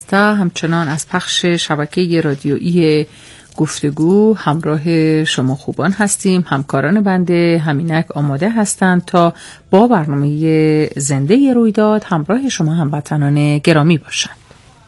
همچنان از پخش شبکه رادیویی گفتگو همراه شما خوبان هستیم. همکاران بنده همینک آماده هستند تا با برنامه زنده رویداد همراه شما هموطنان گرامی باشند.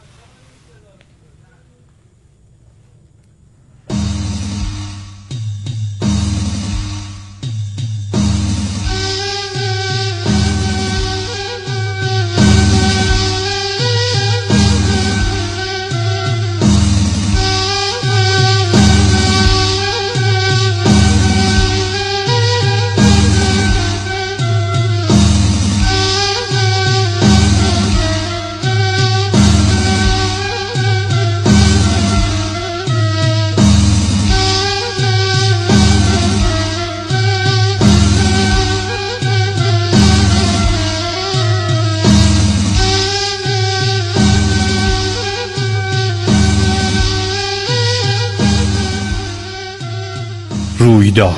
رویداد.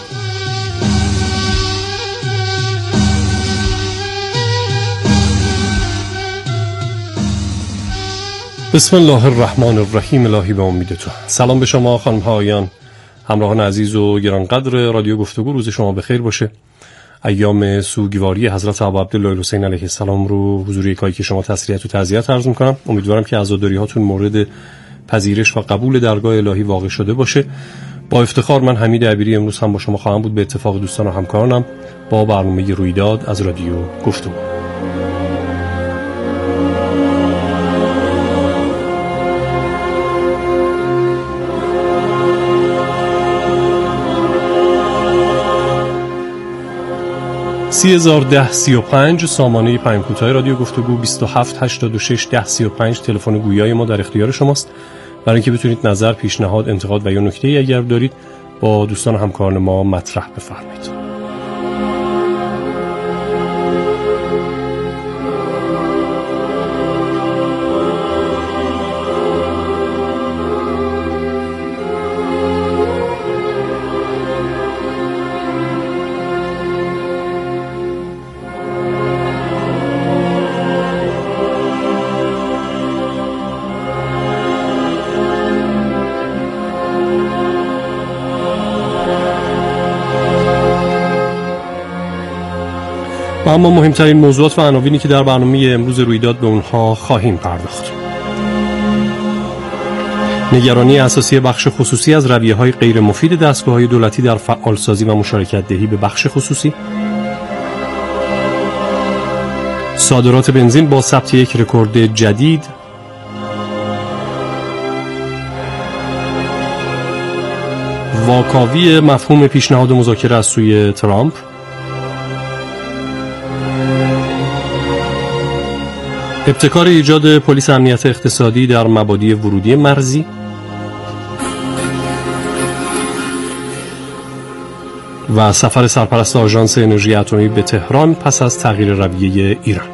بسم الله الرحمن الرحیم. الهی به امید تو. سلام به شما خانم ها آقایان، همراهان عزیز و گرانقدر رادیو گفتگو. روز شما بخیر باشه. ایام سوگواری حضرت ابا عبدالله الحسین علیه السلام رو حضور یکایی که شما تسلیت و تعزیت عرض می‌کنم. امیدوارم که عزاداری هاتون مورد پذیرش و قبول درگاه الهی واقع شده باشه. با افتخار من حمید عبیری امروز هم با شما خواهم بود، به اتفاق دوستان و همکارانم، با برنامه رویداد از رادیو گفتگو. (301035) سامانه پیام کوتاه رادیو گفتگو، 27861035 تلفن گویای ما در اختیار شماست. برای اینکه بتونید نظر، پیشنهاد، انتقاد و یا نکته‌ای اگر دارید با دوستان و همکاران ما مطرح بفرمایید. و اما مهمترین موضوعات و عناوینی که در برنامه امروز رویداد به اونها خواهیم پرداخت. نگرانی اساسی بخش خصوصی از رویه‌های غیر مفید دستگاه‌های دولتی در فعالسازی و مشارکت دهی به بخش خصوصی. صادرات بنزین با ثبت یک رکورد جدید. واکاوی مفهوم پیشنهاد مذاکره از سوی ترامپ. ابتکار ایجاد پلیس امنیت اقتصادی در مبادی ورودی مرزی. و سفر سرپرست آژانس انرژی اتمی به تهران پس از تغییر رویه ایران.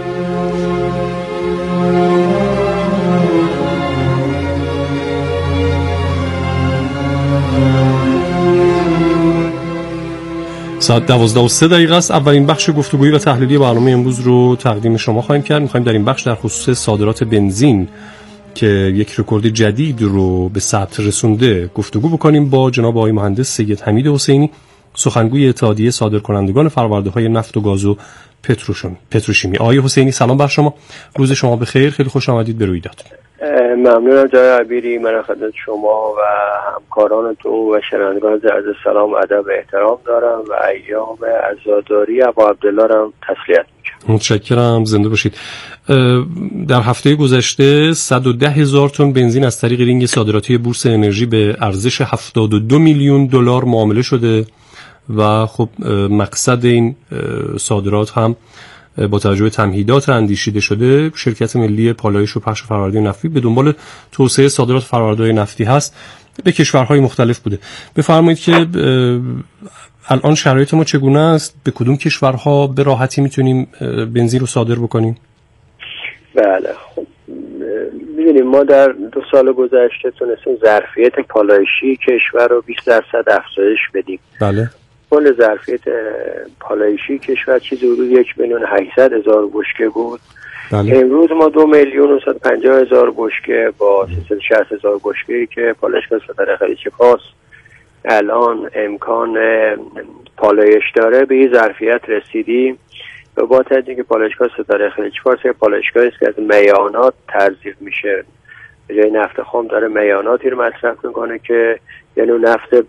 ساعت 12:03 است. اولین بخش گفتگویی و تحلیلی برنامه امروز رو تقدیم شما خواهیم کرد. می‌خوایم در این بخش در خصوص صادرات بنزین که یک رکورد جدید رو به ثبت رسونده گفتگو بکنیم با جناب آقای مهندس سید حمید حسینی، سخنگوی اتحادیه صادرکنندگان فرآورده‌های نفت و گاز و پتروشیمی. آقای حسینی سلام بر شما. روز شما بخیر. خیلی خوش آمدید به رویداد. ممنونم جناب عبیری. من خدمت شما و همکارانتون و شنوندگان عرض سلام و ادب و احترام دارم و ایام عزاداری ابا عبدالله را تسلیت میکنم. متشکرم، زنده باشید. در هفته گذشته 110,000 تن بنزین از طریق رینگ صادراتی بورس انرژی به ارزش 72 میلیون دلار معامله شده و خب مقصد این صادرات هم با توجه به تمهیدات اندیشیده شده شرکت ملی پالایش و پخش فرآورده نفتی به دنبال توسعه صادرات فرآورده‌های نفتی هست، به کشورهای مختلف بوده. بفرمایید که الان شرایط ما چگونه است؟ به کدوم کشورها به راحتی میتونیم بنزین رو صادر بکنیم؟ بله، خب ببینیم ما در 2 سال گذشته تونستیم ظرفیت پالایشی کشور رو 20% افزایش بدیم. بله. کل ظرفیت پالایشی کشور چیزی حدود 1,800,000 بشکه بود بله. امروز ما 2,950,000 بشکه با 360,000 بشکه‌ای که پالایشگاه ستاره خلیج فارس الان امکان پالایش داره به این ظرفیت رسیدیم. و با توجه که پالایشگاه ستاره خلیج فارس یه پالایشگاهی است که از میانات تزریق میشه، به جای نفت خام داره میاناتی رو مصرف میکنه که یعنی نفت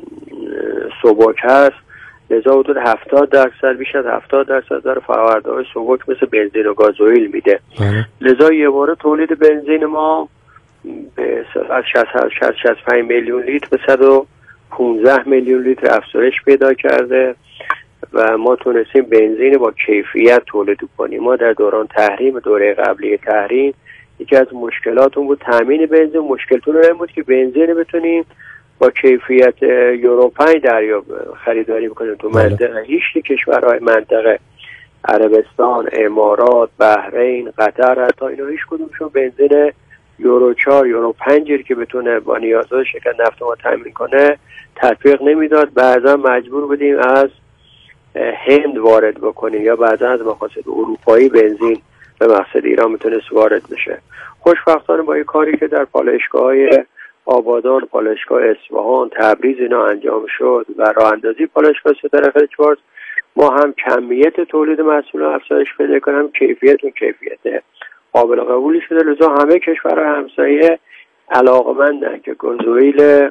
سبک هست، لذا حدود 70% بیش از 70% داره فرآورده‌های سبک مثل بنزین و گازوئیل میده. لذا یه باره تولید بنزین ما به از 65 میلیون لیتر به 115 میلیون لیتر افزایش پیدا کرده و ما تونستیم بنزین با کیفیت تولید کنیم. ما در دوران تحریم، دوره قبلی تحریم، یکی از مشکلاتون بود تامین بنزین. مشکلتون این بود که بنزین بتونیم با کیفیت یورو 5 خریداری بکنیم تو منطقه. هیچ کشورهای منطقه، عربستان، امارات، بحرین، قطر، حتی اینا هیچ کدومشون بنزین یورو 4 یورو 5 که بتونه با نیازهای شرکت نفت ما تامین کنه تطبیق نمیداد. بعضا مجبور بودیم از هند وارد بکنیم یا بعضا از مقاصد اروپایی بنزین به مقصد ایران میتونست وارد بشه. خوشبختانه با این کاری که در پالایشگاه‌های آبادان، پالایشگاه اصفهان، تبریز اینا انجام شد و راه اندازی پالایشگاه ستاره خلیج فارس، ما هم کمیت تولید محصول افزایش پیدا کنیم، کیفیت قابل قبولی شده. لذا همه کشورهای همسایه علاقمندن که گازوئیل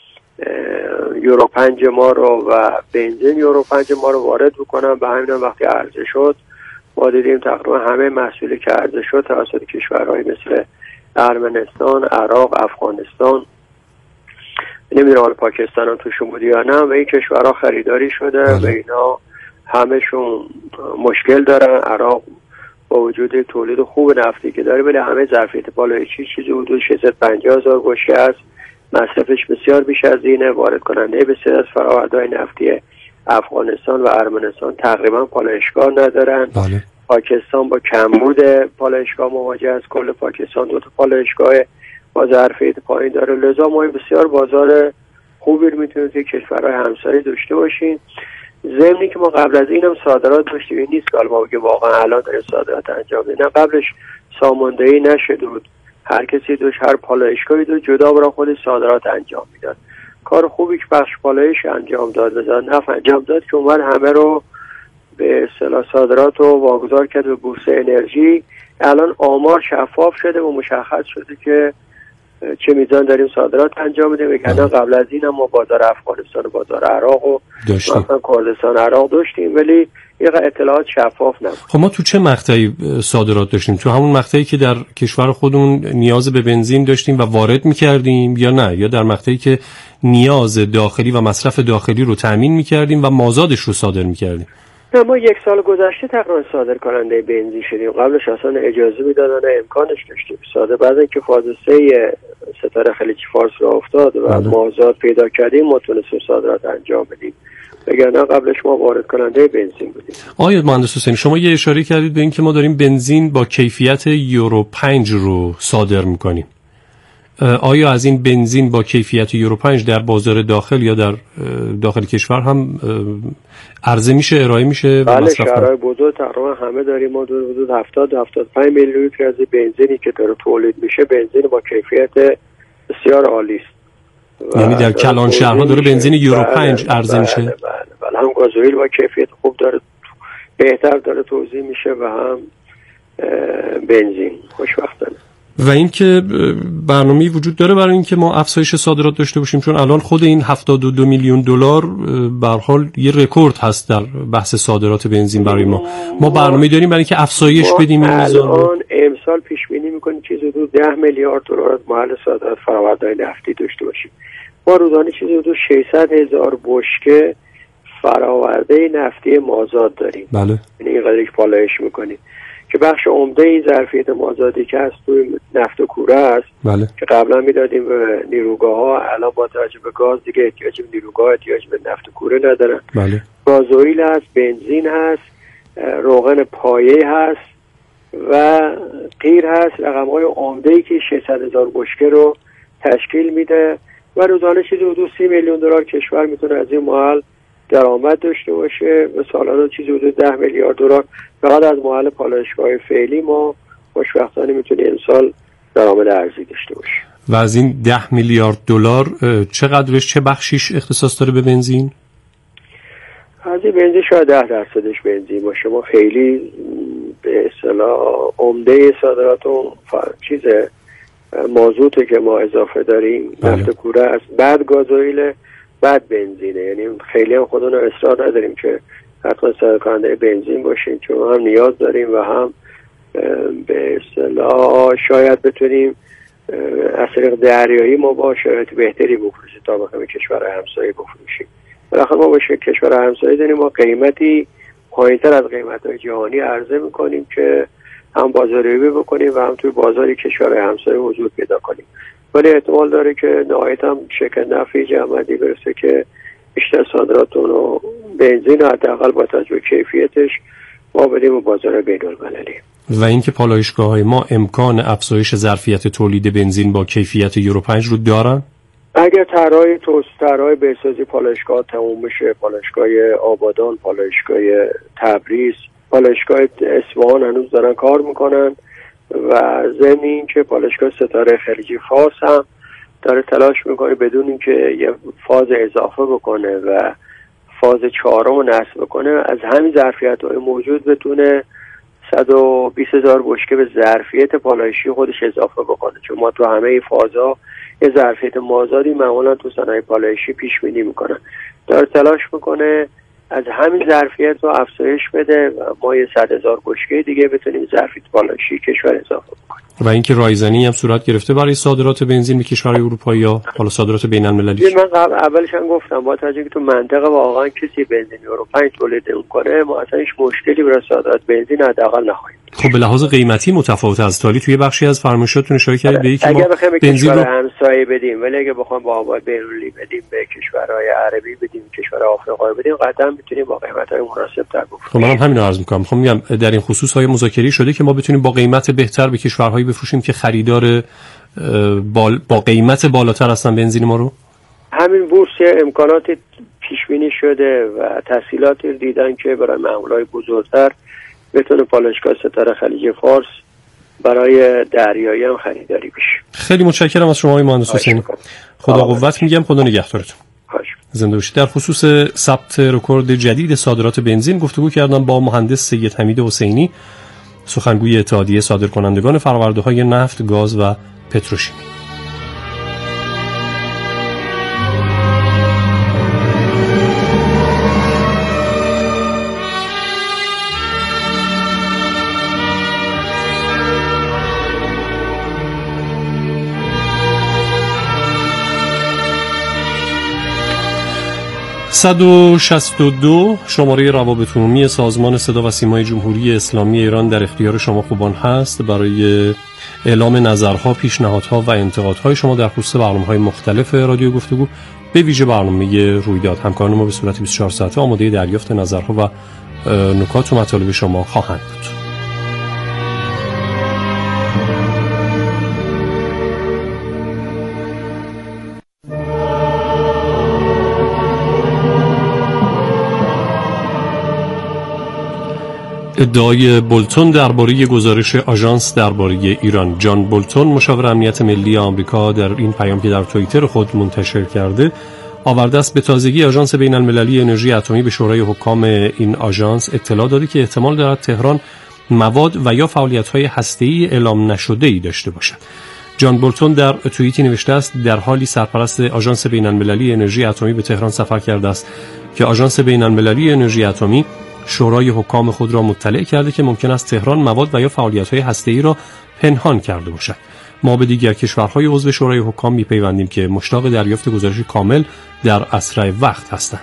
یورو 5 ما رو و بنزین یورو 5 ما رو وارد بکنن. به همین وقتی عرضه شد ما دیدیم تقریبا همه محصولی که عرضه شد توسط کشورهای مثل ارمنستان، عراق، افغانستان، نمیدونم حالا پاکستان هم توشون بودی یا نه، و این کشورها خریداری شده و اینا همشون مشکل دارن. عراق با وجود تولید خوب نفتی که داره ولی همه ظرفیت پالایشی چیزی حدود 650,000 بشکه است، مصرفش بسیار بیش از اینه. وارد کننده بسیار از فرآورده‌های نفتی افغانستان و ارمنستان تقریبا پالایشگاه ندارن. بله. پاکستان با کمبود پالایشگاه مواجه است. کل پاکستان 2 تا پالایشگاه با ظرفیت پایین داره. لذا ما بسیار بازار خوبی رو میتونیم توی کشورهای همسایه داشته باشیم. ضمنی که ما قبل از اینم صادرات داشتیم، این نیست که ما بگیم واقعا الان داریم صادرات انجام میدیم. قبلش ساماندهی نشده بود، هر کسی هر پالایشگاهی جدا برای خودش صادرات انجام میداد. کار خوبی که بخش پالایش انجام داد، وزارت نفت انجام داد که اومد همه رو به اصطلاح صادرات رو واگذار کرد به بورس انرژی. الان آمار شفاف شده و مشخص شده که چه میزان داریم صادرات انجام میدیم. وگرنه قبل از این هم ما بازار افغانستان و بازار عراق و مثلا کردستان عراق داشتیم ولی این اطلاعات شفاف نبود. خب ما تو چه مقطعی صادرات داشتیم؟ تو همون مقطعی که در کشور خودمون نیاز به بنزین داشتیم و وارد میکردیم یا نه، یا در مقطعی که نیاز داخلی و مصرف داخلی رو تامین میکردیم و مازادش رو صادر میکردیم؟ نه، ما 1 سال گذشته تقریبا صادر کننده بنزین شدیم. قبلش اصلا اجازه میدادن، امکانش داشتیم صادر. بعد اینکه فاز 3 ستاره خلیج فارس را افتاد و مازاد پیدا کردیم ما تونستیم صادرات انجام بدیم. وگرنه قبلش ما وارد کننده بنزین بودیم. آقای مهندس حسینی، شما یه اشاره کردید به این که ما داریم بنزین با کیفیت یورو 5 رو صادر میکنیم. آیا از این بنزین با کیفیت یورو 5 در بازار داخل یا در داخل کشور هم عرضه میشه، ارائه میشه؟ بله، شهرهای بزرگ تقریبا همه داریم. ما حدود 70-75 میلیون لیتر از بنزینی که داره تولید میشه بنزین با کیفیت بسیار عالی است. یعنی در کلان شهرها داره بنزین یورو 5 عرضه میشه؟ بله، هم گازوئیل با کیفیت خوب داره، بهتر داره توزیع میشه و هم بنزین. خوشبختانه. و اینکه برنامه‌ای وجود داره برای اینکه ما افزایش صادرات داشته باشیم، چون الان خود این 72 میلیون دلار به هر حال یه رکورد هست در بحث صادرات بنزین برای ما. ما برنامه‌ای داریم برای اینکه افزایش بدیم این میزان رو. الان امسال پیش بینی می‌کنیم چیزی حدود 10 میلیارد دلار از محل صادرات فرآورده‌های نفتی داشته باشیم. ما روزانه چیزی حدود 600,000 بشکه فرآورده نفتی مازاد داریم. بله. یعنی اینقدر که پالایش می‌کنیم که بخش عمده این ظرفیت مازادی که هست توی نفت و کوره است. بله. که قبلا میدادیم به نیروگاه‌ها، الان با توجه به گاز دیگه احتیاج به نیروگاه، احتیاج به نفت و کوره ندارن. بله. گازوئیل هست، بنزین هست، روغن پایه هست و قیر هست. رقم‌های عمده‌ای که 600,000 بشکه رو تشکیل میده و روزانه چیزی حدود 30 میلیون دلار کشور میتونه از این محل درآمد داشته باشه و سالانه چیزی حدود 10 میلیارد دلار فقط از محل پالایشگاه فعلی ما خوشبختانه میتونیم امسال درآمد ارزی داشته باشیم. و از این 10 میلیارد دلار چقدرش، چه بخشیش اختصاص داره به بنزین؟ از این بنزین شاید 10% بنزین باشه. ما خیلی به اصطلاح عمده صادرات اون چیز مازوته که ما اضافه داریم، نفت کوره است، بعد گازوئیل، بعد بنزینه. یعنی خیلی هم خودمون اصرار نداریم که حتما صادر کننده بنزین باشیم، چون هم نیاز داریم و هم به اصطلاح شاید بتونیم از طریق دریایی ما با شرایط بهتری بفروشیم تا بخوایم کشورهای همسایه بفروشیم. بالاخره ما با کشورهای همسایه داریم ما قیمتی پایین‌تر از قیمت‌های جهانی عرضه می‌کنیم که هم بازاریابی بکنیم و هم توی بازاری کشورهای همسایه حضور پیدا کنیم. ولی احتمال داره که نهایت هم شکل نفعی جمعی برسه که بیشتر صادراتون و بنزین حداقل با توجه به کیفیتش ما بدیم و بازار بین‌المللی. و اینکه پالایشگاه‌های ما امکان افزایش ظرفیت تولید بنزین با کیفیت یورو 5 رو دارن؟ اگر طرحهای بهسازی پالایشگاه تموم بشه، پالایشگاه آبادان، پالایشگاه تبریز، پالایشگاه اصفهان هنوز دارن کار میکنن و ضمن این که پالایشگاه ستاره خلیج فارس هم داره تلاش میکنه بدون اینکه یه فاز اضافه بکنه و فاز 4 رو نصب بکنه، از همین ظرفیت‌های موجود بتونه 120,000 بشکه به ظرفیت پالایشی خودش اضافه بکنه. چون ما تو همه فازها یه ظرفیت مازادی معمولا تو صنایع پالایشی پیش بینی میکنن، داره تلاش میکنه از همین ظرفیت رو افزایش بده و ما یه 100,000 بشکه دیگه بتونیم ظرفیت پالایشی کشور اضافه بکنیم. و اینکه رایزنی هم صورت گرفته برای صادرات بنزین به کشورهای اروپایی یا حالا صادرات بین‌المللی؟ من اولش هم گفتم با توجه که تو منطقه واقعا کسی بنزین یورو 5 تولید نمی‌کنه، ما اصلا هیچ مشکلی برای صادرات بنزین حداقل نخواهیم. خب به لحاظ قیمتی متفاوت از تالی توی بخشی از فرمایشاتتون اشاره کردید به اینکه ما بنزین رو همسایه بدیم، ولی اگه بخوام با آباد بین‌المللی بدیم، به کشورهای عربی بدیم، کشورهای آفریقایی بدیم، قطعا میتونیم با قیمت‌های مناسب‌تر بفروشیم. خب منم همین رو عرض می‌کنم. خب میگم در این خصوص های مذاکره شده که ما بتونیم با قیمت بهتر به کشورهایی بفروشیم که خریدار با قیمت بالاتر هستن بنزین ما رو. همین بورس امکانات پیش بینی شده و تسهیلات دیدن که برای معاملات بزرگتر بتونه پالایشگاه ستاره خلیج فارس برای دریایی هم خریداری بشه. خیلی متشکرم از شما آقای مهندس حسینی. خدا قوت میگم، خدا نگهدارتون. زنده باشید. در خصوص ثبت رکورد جدید صادرات بنزین گفتگو کردم با مهندس سید حمید حسینی، سخنگوی اتحادیه صادرکنندگان فرآورده‌های نفت، گاز و پتروشیمی. (162) شماره روابط عمومی سازمان صدا و سیمای جمهوری اسلامی ایران در اختیار شما خوبان هست برای اعلام نظرها، پیشنهادها و انتقادهای شما در خصوص برنامه‌های مختلف رادیو گفتگو، به ویژه برنامه رویداد. همکاران ما به صورت 24 ساعته آماده دریافت نظرها و نکات و مطالب شما خواهند بود. ادعای بولتون درباره گزارش آژانس درباره ایران. جان بولتون، مشاور امنیت ملی آمریکا، در این پیام که در توییتر خود منتشر کرده آورده است به تازگی آژانس بین‌المللی انرژی اتمی به شورای حکام این آژانس اطلاع داده که احتمال دارد تهران مواد و یا فعالیت‌های هسته‌ای اعلام نشده‌ای داشته باشد. جان بولتون در توییتی نوشته است در حالی سرپرست آژانس بین‌المللی انرژی اتمی به تهران سفر کرده است که آژانس بین‌المللی انرژی اتمی شورای حکام خود را مطلع کرده که ممکن است تهران مواد و یا فعالیت‌های هسته‌ای را پنهان کرده باشد. ما به دیگر کشورهای عضو شورای حکام می‌پیوندیم که مشتاق دریافت گزارش کامل در اسرع وقت هستند.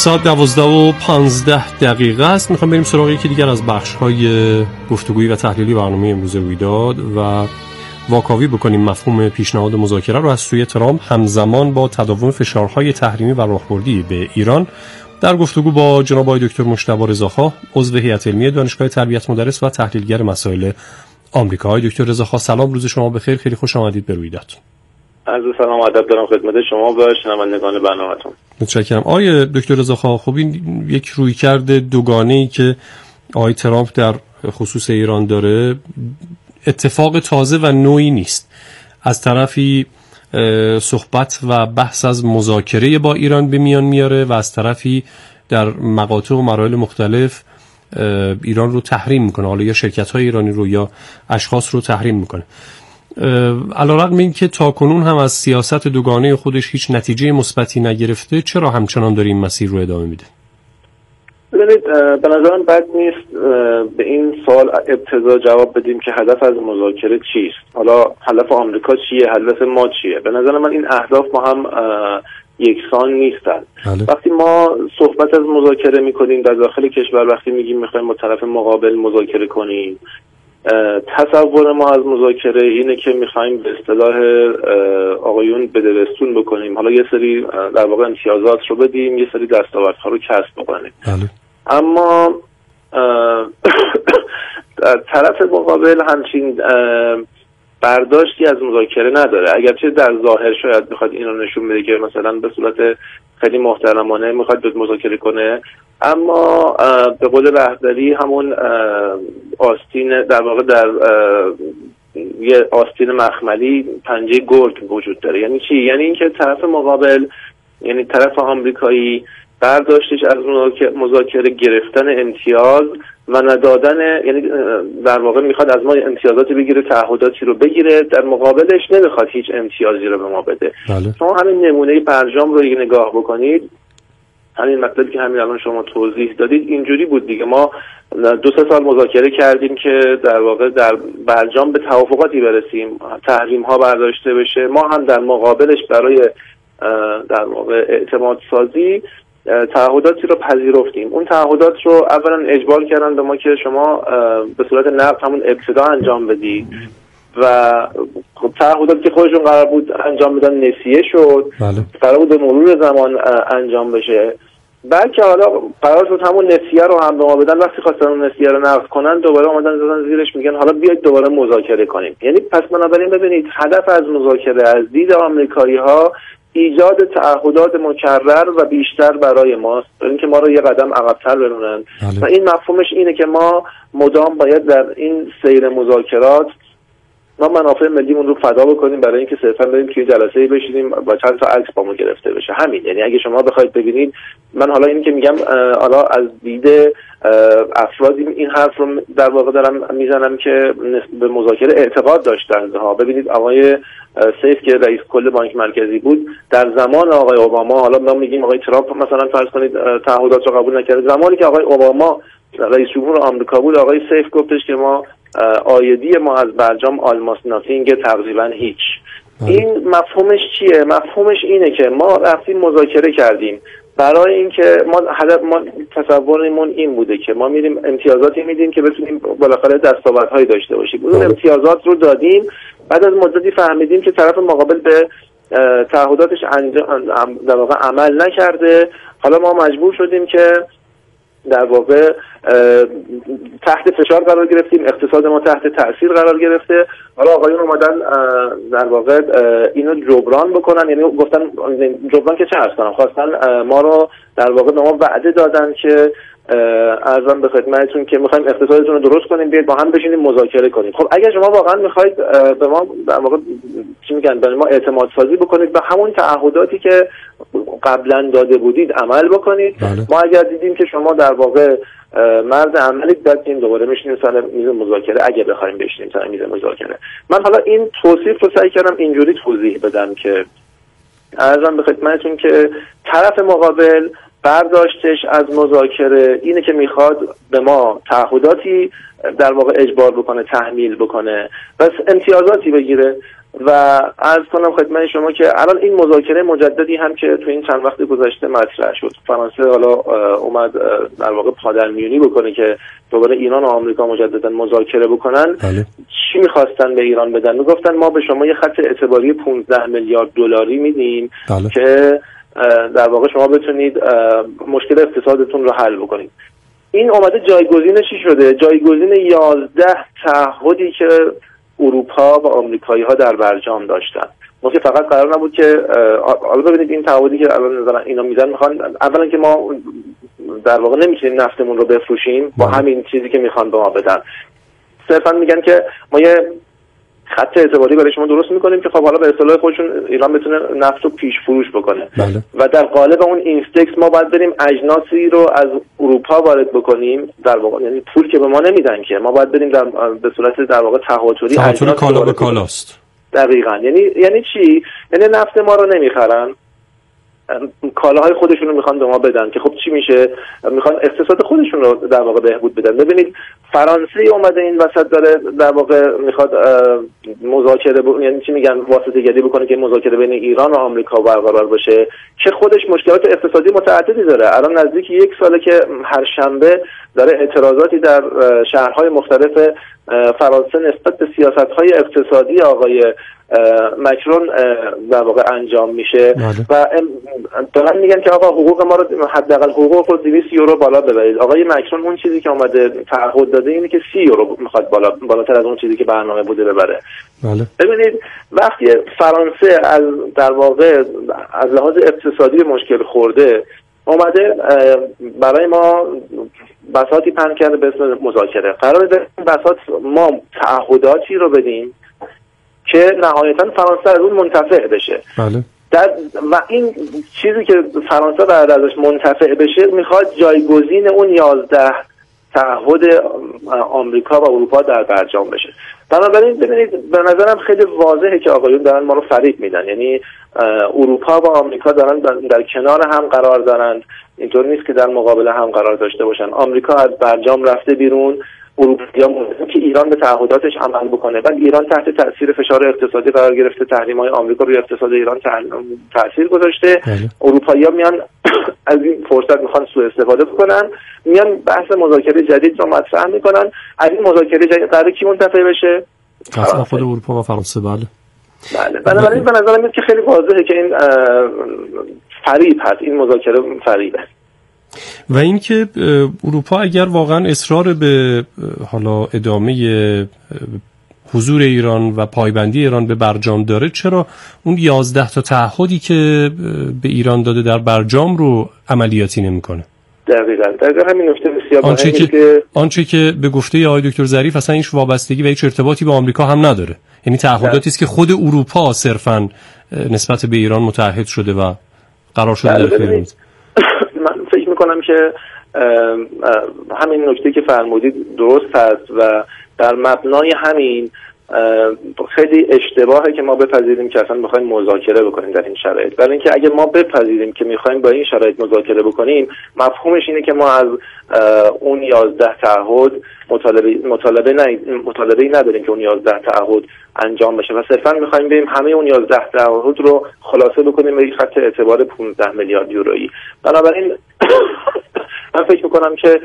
ساعت 12:15 است. میخوام بریم سراغ یکی دیگر از بخش‌های گفتگویی و تحلیلی برنامه امروز رویداد و واکاوی بکنیم مفهوم پیشنهاد مذاکره رو از سوی ترامپ همزمان با تداوم فشارهای تحریمی و راهبردی به ایران. در گفتگو با جناب آقای دکتر مجتبی رضاخواه، عضو هیئت علمی دانشگاه تربیت مدرس و تحلیلگر مسائل آمریکا. آقای دکتر رضاخواه سلام، روز شما بخیر، خیلی خوش آمدید به رویداد. عرض سلام و ادب دارم خدمت شما و شنوندگان برنامه‌تون. متشکرم. آقای دکتر رضاخواه، خب این یک رویکرد دوگانه‌ای که آقای ترامپ در خصوص ایران داره اتفاق تازه و نوعی نیست. از طرفی صحبت و بحث از مذاکره با ایران به میان میاره و از طرفی در مقاطع و مراحل مختلف ایران رو تحریم میکنه، حالا یا شرکت‌های ایرانی رو یا اشخاص رو تحریم میکنه. علیرغم اینکه تاکنون هم از سیاست دوگانه خودش هیچ نتیجه مثبتی نگرفته، چرا همچنان داره این مسیر رو ادامه میده؟ ببینید، به نظرم بد نیست به این سوال ابتدا جواب بدیم که هدف از مذاکره چیست. حالا هدف آمریکا چیه، هدف ما چیه؟ به نظر من این اهداف با هم یکسان نیستن. وقتی ما صحبت از مذاکره میکنیم در داخل کشور، وقتی میگیم میخوایم با طرف مقابل مذاکره کنیم، تصور ما از مذاکره اینه که میخوایم به اصطلاح آقایون بدبستون بکنیم، حالا یه سری در واقع امتیازات رو بدیم، یه سری دستاوردها رو کسب بکنیم. اما طرف مقابل همچین برداشتی از مذاکره نداره، اگرچه در ظاهر شاید میخواد این رو نشون بده که مثلا به صورت خیلی محترمانه میخواد مذاکره کنه، اما به قول رهبری همون آستین در واقع در یه آستین مخملی پنجه گرگ وجود داره. یعنی چی؟ یعنی اینکه طرف مقابل، یعنی طرف آمریکایی، برداشتش از مذاکره گرفتن امتیاز و ندادن، یعنی در واقع میخواد از ما امتیازاتی بگیره، تعهداتی رو بگیره، در مقابلش نمیخواد هیچ امتیازی رو به ما بده. شما همین نمونه برجام رو نگاه بکنید، همین مطلبی که همین الان شما توضیح دادید اینجوری بود دیگه. ما 2-3 سال مذاکره کردیم که در واقع در برجام به توافقاتی برسیم، تحریم ها برداشته بشه، ما هم در مقابلش برای در واقع اعتماد سازی تعهداتی رو پذیرفتیم. اون تعهدات رو اولا اجبار کردن به ما که شما به صورت نقد همون ابتدا انجام بدید و خب تعهداتی که خودشون قرار بود انجام بدن نسیه شد. قرار بود به مرور زمان انجام بشه، بلکه حالا قرار شد همون نسیه رو هم به ما بدن. وقتی خواستن اون نسیه رو نقض کنن دوباره اومدن زدن زیرش، میگن حالا بیاید دوباره مذاکره کنیم. یعنی پس بنابراین ببینید هدف از مذاکره از دید آمریکایی‌ها ایجاد تعهدات مکرر و بیشتر برای ماست، اینکه ما رو یه قدم عقب‌تر برونن. و این مفهومش اینه که ما مدام باید در این سیر مذاکرات ما منافع ملیمون رو فدا بکنیم برای اینکه صرفا بریم توی جلسه‌ای بشینیم و چند تا عکس بامون گرفته بشه. همین. یعنی اگه شما بخواید ببینید، من حالا اینی که میگم حالا از دید افرادی این حرف رو در واقع دارم میزنم که به مذاکره اعتقاد داشتند ها. ببینید آقای سیف که رئیس کل بانک مرکزی بود در زمان آقای اوباما، حالا ما میگیم آقای ترامپ مثلا فرض کنید تعهدات رو قبول نکرد، زمانی که آقای اوباما رئیس جمهور آمریکا بود آقای سیف گفتش که ما آیدی ما از برجام آلماس ناتینگ، تقریبا هیچ. این مفهومش چیه؟ مفهومش اینه که ما رفتیم مذاکره کردیم برای اینکه ما تصورمون این بوده که ما میریم امتیازاتی میدیم که بتونیم بالاخره دستاوردهایی داشته باشیم. اون امتیازات رو دادیم، بعد از مدتی فهمیدیم که طرف مقابل به تعهداتش در واقع عمل نکرده. حالا ما مجبور شدیم که در واقع تحت فشار قرار گرفتیم، اقتصاد ما تحت تأثیر قرار گرفته. حالا آقایون اومدن در واقع اینو جبران بکنن، یعنی گفتن جبران که چه عرض کنم، خواستن ما رو در واقع به ما وعده دادن که عرضم به خدمتتون که میخوایم اقتصادتون رو درست کنیم، بیاید با هم بشینیم مذاکره کنیم. خب اگر شما واقعا میخواید به ما در واقع چی میگن، به ما اعتماد سازی بکنید و همون تعهداتی که قبلا داده بودید عمل بکنید. ما اگر دیدیم که شما در واقع مرد عملی دادین، دوباره میشینیم سر میز مذاکره، اگه بخوایم بشینیم سر میز مذاکره. من حالا این توصیف رو سعی کردم اینجوری توضیح بدم که عرضم به خدمتتون که طرف مقابل برداشتش از مذاکره اینه که میخواد به ما تعهداتی در واقع اجبار بکنه، تحمیل بکنه و امتیازاتی بگیره. و عرض کنم خدمت شما که الان این مذاکره مجددی هم که تو این چند وقت گذشته مطرح شد، فرانسه حالا اومد در واقع پادرمیونی بکنه که دوباره ایران و آمریکا مجددا مذاکره بکنن. چی می‌خواستن به ایران بدن؟ میگفتن ما به شما یه خط اعتباری 15 میلیارد دلاری میدیم که در واقع شما بتونید مشکل اقتصادتون رو حل بکنید. این اومده جایگزین چی شده؟ جایگزین 11 تعهدی که اروپا و آمریکایی‌ها در برجام داشتن. ما که فقط قرار نبود که حالا ببینید این تعهدی که الان اینا میدن، میخوان اولا که ما در واقع نمیتونیم نفتمون رو بفروشیم با همین چیزی که میخوان به ما بدن. صرفا میگن که ما یه خط اعتباری برای شما درست میکنیم که خب حالا به اصطلاح خودشون ایران بتونه نفت رو پیش فروش بکنه. و در قالب اون اینستکس ما باید بریم اجناسی رو از اروپا وارد بکنیم، در واقع یعنی پول که به ما نمیدن که ما باید بریم به صورت در واقع تهاتری کالا به کالاست. دقیقاً. یعنی چی؟ یعنی نفت ما رو نمیخرن، کالاهای خودشون رو میخوان به ما بدن که خب چی میشه؟ میخوان اقتصاد خودشون رو در واقع بهبود بدن. ببینید فرانسه اومده این وسط داره در واقع میخواد مذاکره یعنی چی میگن واسطه‌گری بکنه که مذاکره بین ایران و آمریکا برقرار بشه که خودش مشکلات اقتصادی متعددی داره. الان نزدیک 1 ساله که هر شنبه داره اعتراضاتی در شهرهای مختلف فرانسه نسبت به سیاست‌های اقتصادی آقای مکرون در واقع انجام میشه و دارن میگن که آقا حقوق ما رو حداقل حقوق رو 200 یورو بالا ببرید. آقای مکرون اون چیزی که اومده تعهد داده اینه که 30 یورو میخواد بالاتر از اون چیزی که برنامه بوده ببره. ببینید وقتی فرانسه از در واقع از لحاظ اقتصادی مشکل خورده، اومده برای ما بساطی پهن کرده به اسم مذاکره. قراره در این بساط ما تعهداتی رو بدیم که نهایتا فرانسه از اون منتفع بشه. و این چیزی که فرانسه بعد ازش منتفع بشه میخواد جایگزین اون 11 تعهد آمریکا و اروپا در برجام بشه. بنابراین ببینید به نظرم خیلی واضحه که آقایون دارن ما رو فریب میدن. یعنی اروپا و آمریکا دارن در کنار هم قرار دارن، اینطور نیست که در مقابل هم قرار داشته باشن. آمریکا از برجام رفته بیرون، اروپا مونده که ایران به تعهداتش عمل بکنه. بعد ایران تحت تاثیر فشار اقتصادی قرار گرفته، تحریم‌های آمریکا روی اقتصاد ایران تاثیر گذاشته. اروپایی‌ها میان از این فرصت میخوان سوء استفاده بکنن، میان بحث مذاکره جدید رو مطرح میکنن. از این مذاکره جدید قراره کی منتفع بشه؟ اصلا خود اروپا و فرانسه. بله. بنابراین به نظر میاد که خیلی واضحه که این فریب هست، این مذاکره فریبه. و اینکه اروپا اگر واقعا اصرار به حالا ادامه حضور ایران و پایبندی ایران به برجام داره، چرا اون 11 تا تعهدی که به ایران داده در برجام رو عملیاتی نمیکنه؟ دقیقاً همین نکته بسیار مهمه که آنچه که به گفته آقای دکتر ظریف اصلا هیچ وابستگی و هیچ ارتباطی با آمریکا هم نداره. یعنی تعهداتی است که خود اروپا صرفاً نسبت به ایران متعهد شده و قرار شده در اختیار. من فکر میکنم که همین نکته که فرمودید درست هست و در مبنای همین خیلی اشتباهه که ما بپذیریم که اصلا بخوایم مذاکره بکنیم در این شرایط. ولی اینکه اگه ما بپذیریم که میخوایم با این شرایط مذاکره بکنیم، مفهومش اینه که ما از اون 11 تعهد مطالبه‌ای نداریم که اون 11 تعهد انجام بشه و صرفا میخوایم بریم همه اون 11 تعهد رو خلاصه بکنیم به خط اعتبار 15 میلیارد یورویی. بنابراین من فکر میکنم که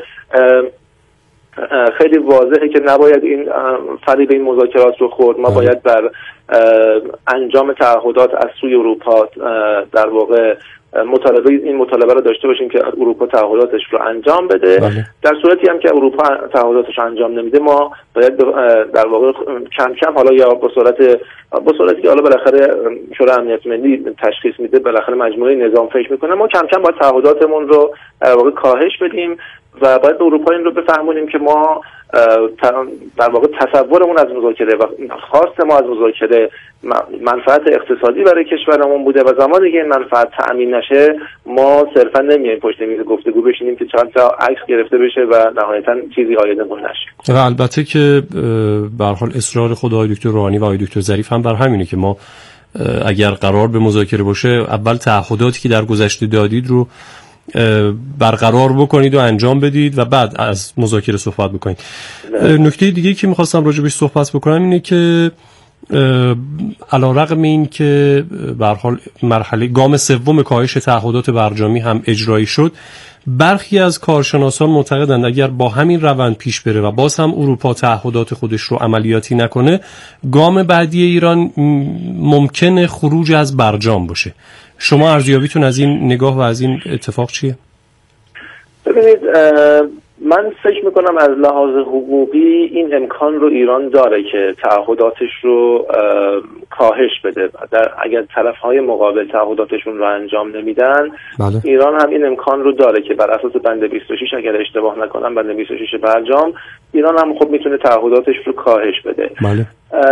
خیلی واضحه که نباید این فریب این مذاکرات رو خورد. ما باید بر انجام تعهدات از سوی اروپا در واقع این مطالبه رو داشته باشیم که اروپا تعهداتش رو انجام بده. در صورتی هم که اروپا تعهداتش رو انجام نمیده، ما باید در واقع کم کم حالا یا با صورتی که حالا بالاخره شورای امنیت ملی تشخیص میده، بالاخره مجموعه نظام فکر میکنه، ما کم کم باید تعهداتمون رو در واقع کاهش بدیم و باید به اروپا این رو بفهمونیم که ما در واقع تصورمون از مذاکره و خواست ما از مذاکره منفعت اقتصادی برای کشورمون بوده و زمانی که این منفعت تأمین نشه، ما صرفا نمیایم پشت میز گفتگو بشینیم که چند تا عکس گرفته بشه و نهایتا چیزی آیدمون نشه. و البته که به هر حال اصرار خود آقای دکتر روحانی و آقای دکتر ظریف هم بر همینه که ما اگر قرار به مذاکره باشه، اول تعهداتی که در گذشته دادید رو برقرار بکنید و انجام بدید و بعد از مذاکره صحبت بکنید. نکته دیگه که میخواستم راجع بهش صحبت بکنم اینه که علیرغم این که به هر حال مرحله گام سوم کاهش تعهدات برجامی هم اجرایی شد، برخی از کارشناسان معتقدند اگر با همین روند پیش بره و باز هم اروپا تعهدات خودش رو عملیاتی نکنه، گام بعدی ایران ممکنه خروج از برجام باشه. شما ارزیابیتون از این نگاه و از این اتفاق چیه؟ ببینید، من فکر میکنم از لحاظ حقوقی این امکان رو ایران داره که تعهداتش رو کاهش بده. اگر طرفهای مقابل تعهداتشون رو انجام نمیدن، بله. ایران هم این امکان رو داره که بر اساس بند 26 اگر اشتباه نکنم بند 26 برجام، ایران هم خب میتونه تعهداتش رو کاهش بده. بله.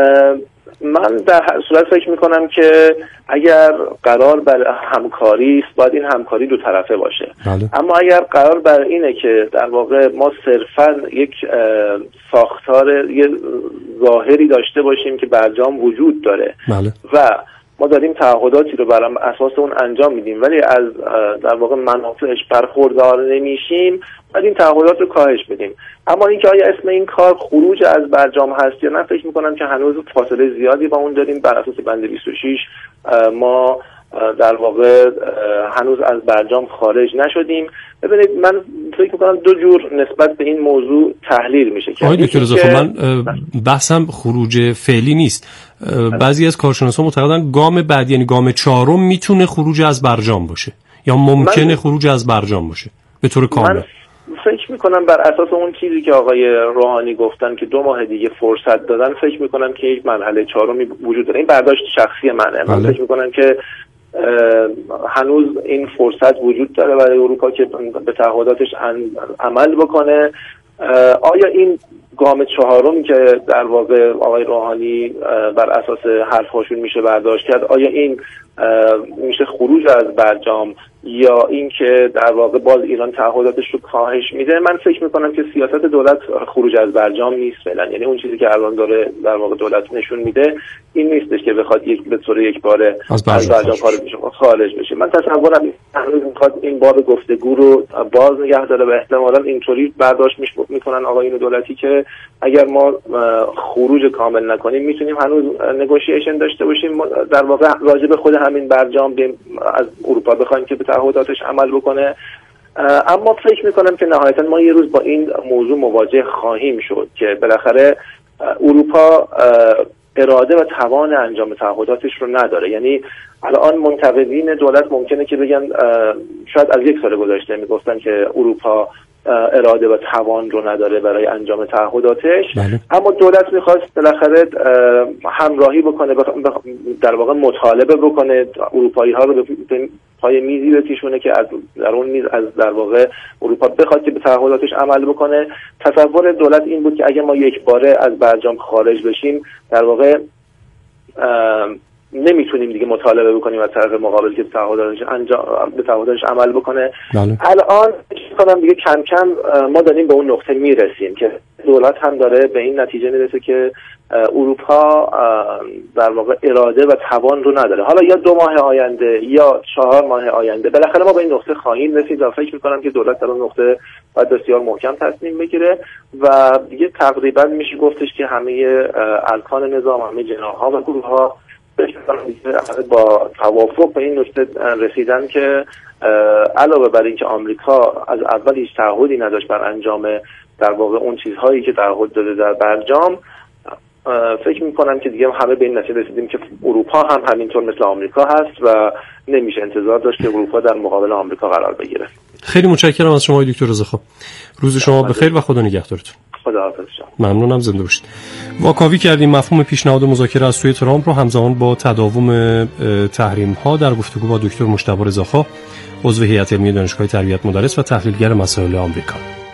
من در هر صورت فکر میکنم که اگر قرار بر همکاری است، باید این همکاری دو طرفه باشه. بله. اما اگر قرار بر اینه که در واقع ما صرفا یک ساختار، یه ظاهری داشته باشیم که برجام وجود داره، بله. و ما داریم تعهداتی رو بر اساس اون انجام میدیم ولی از در واقع منافعش برخوردار نمیشیم، باید این تعهدات رو کاهش بدیم. اما اینکه آیا اسم این کار خروج از برجام هست یا نه، فکر میکنم که هنوز فاصله زیادی با اون داریم. بر اساس بند 26 ما در واقع هنوز از برجام خارج نشدیم. ببینید، من فکر میکنم دو جور نسبت به این موضوع تحلیل میشه. آقای دکتر رضا، من بحثم خروج فعلی نیست. بعضی از کارشناسان معتقدن گام بعدی، یعنی گام چهارم، میتونه خروج از برجام باشه یا ممکنه خروج از برجام باشه به طور کامل. من فکر میکنم بر اساس اون چیزی که آقای روحانی گفتن که 2 ماه دیگه فرصت دادن، فکر میکنم که یک مرحله چهارمی وجود داره. این برداشت شخصی منه. من فکر میکنم که هنوز این فرصت وجود داره برای اروپا که به تعهداتش عمل بکنه. آیا این گام چهارمی که در واقع آقای روحانی بر اساس حرفاشون میشه برداشت کرد، آیا این میشه خروج از برجام یا این که در واقع باز ایران تعهداتش رو کاهش میده؟ من فکر میکنم که سیاست دولت خروج از برجام نیست فعلا. یعنی اون چیزی که الان داره در واقع دولت نشون میده این نیستش که بخواد به طور یک باره از برجام خارج بشه. من تصورم هنوز میخواد این باب گفتگو رو باز نگه داره و احتمالاً اینطوری برداشت میکنن آقایون دولتی که اگر ما خروج کامل نکنیم میتونیم هنوز نگوشیشن داشته باشیم، در واقع راجع به خود همین برجام از اروپا بخوایم که به تعهداتش عمل بکنه. اما فکر میکنم که نهایتا ما یه روز با این موضوع مواجه خواهیم شد که بالاخره اروپا اراده و توان انجام تعهداتش رو نداره. یعنی الان منتقدین دولت ممکنه که بگن، شاید از 1 سال گذشته میگفتن که اروپا اراده و توان رو نداره برای انجام تعهداتش. بله. اما دولت میخواست بالاخره همراهی بکنه، در واقع مطالبه بکنه، اروپایی ها رو به پای میزی بکشونه که از در اون میز از در واقع اروپا بخواد که به تعهداتش عمل بکنه. تصور دولت این بود که اگه ما یک باره از برجام خارج بشیم، در واقع نمیتونیم دیگه مطالبه بکنیم از طرف مقابل که به تعهداتش عمل بکنه. بله. الان میگم دیگه کم کم ما داریم به اون نقطه میرسیم که دولت هم داره به این نتیجه میرسه که اروپا در واقع اراده و توان رو نداره. حالا یا 2 ماه آینده یا 4 ماه آینده بالاخره ما به این نقطه خواهیم رسید و فکر میکنم که دولت در اون نقطه باید بسیار محکم تصمیم بگیره و دیگه تقریبا میشه گفتش که همه ارکان نظام، همه جناح‌ها و گروه‌ها با توافق به این نکته رسیدن که علاوه بر اینکه آمریکا از اول هیچ تعهدی نداشت بر انجام در واقع اون چیزهایی که تعهد داده در برجام، فکر میکنم که دیگه همه به این نتیجه رسیدیم که اروپا هم همینطور مثل آمریکا هست و نمیشه انتظار داشت که اروپا در مقابل آمریکا قرار بگیره. خیلی متشکرم از شما دکتر رضا. روز شما بخیر و خدا نگهدارتون. خداحافظ. ممنونم، زنده باشید. واکاوی کردیم مفهوم پیشنهاد مذاکره از سوی ترامپ رو همزمان با تداوم تحریم ها در گفتگو با دکتر مجتبی رضاخواه، عضو هیئت علمی دانشگاه تربیت مدرس و تحلیلگر مسائل آمریکا.